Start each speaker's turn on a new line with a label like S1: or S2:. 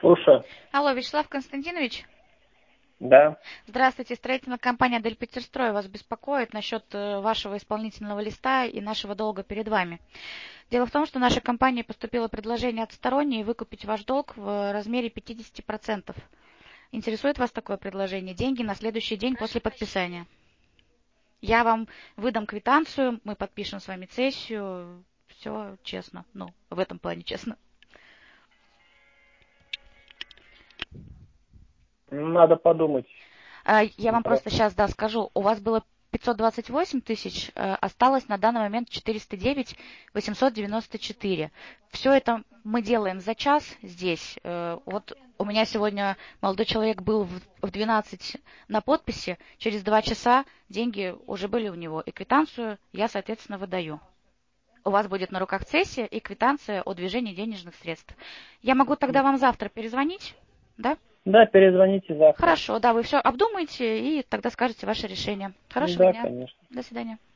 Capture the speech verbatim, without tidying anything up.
S1: Слушаю.
S2: Алло, Вячеслав Константинович?
S1: Да.
S2: Здравствуйте, строительная компания «Дель Петерстрой» вас беспокоит насчет вашего исполнительного листа и нашего долга перед вами. Дело в том, что нашей компании поступило предложение от сторонней выкупить ваш долг в размере пятьдесят процентов. Интересует вас такое предложение? Деньги на следующий день после подписания. Я вам выдам квитанцию, мы подпишем с вами цессию. Все честно. Ну, в этом плане честно.
S1: Надо подумать.
S2: Я вам просто сейчас, да, скажу. У вас было пятьсот двадцать восемь тысяч, осталось на данный момент четыреста девять восемьсот девяносто четыре. Все это мы делаем за час здесь. Вот у меня сегодня молодой человек был в двенадцать на подписи, через два часа деньги уже были у него, и квитанцию я, соответственно, выдаю. У вас будет на руках цессия и квитанция о движении денежных средств. Я могу тогда вам завтра перезвонить, да?
S1: Да, перезвоните завтра.
S2: Хорошо, да, вы все обдумаете и тогда скажете ваше решение. Хорошего
S1: Да,
S2: дня.
S1: конечно.
S2: До свидания.